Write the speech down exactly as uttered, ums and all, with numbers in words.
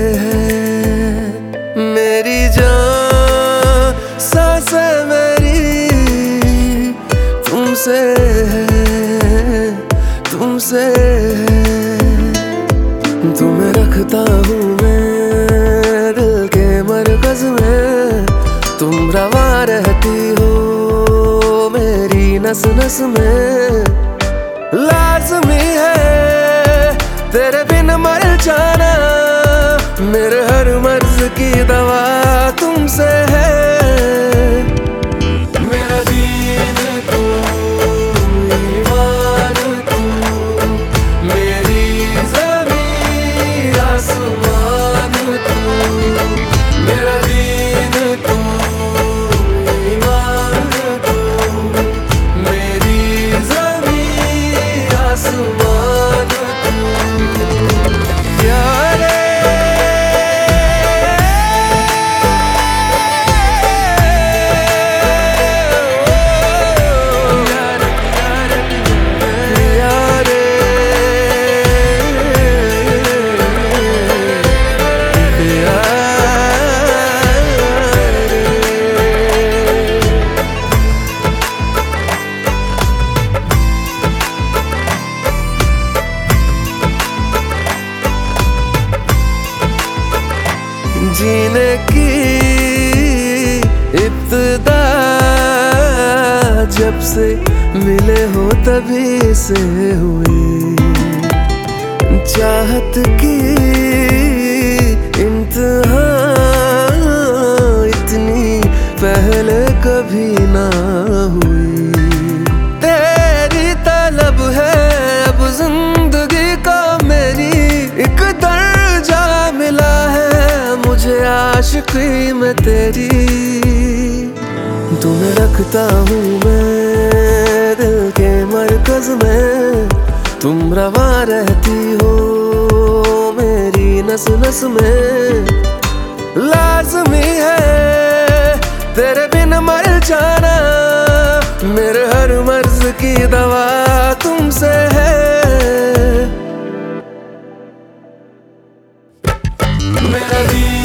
है मेरी जान, सांसें मेरी तुमसे है, तुमसे है। तुम्हें रखता हूँ मैं दिल के मरकज में, तुम रवा रहती हो मेरी नस नस में। लाज़मी है तेरे बिन मर जाना, मेरे हर मर्ज की दवा तुमसे है। मेरा दीन तू, ईमान तू, मेरी ज़मीं आसमान तू। मेरा दीन तू, ईमान तू, मेरी ज़मीं आसमान तू। यारे जीने की इब्तिदा जब से मिले हो तभी से हुई, चाहत की इंतहा इतनी पहले कभी ना हुई। तेरी तलब है अब जिंदगी का, मेरी एक दर्जा मिला है मुझे आशिकी में तेरी। तुम्हें रखता हूँ मैं दिल के मरकज में, तुम रवा रहती हो मेरी नस नस में। लाज़मी है तेरे बिन मर जाना, मेरे हर मर्ज की दवा तुमसे है। मेरा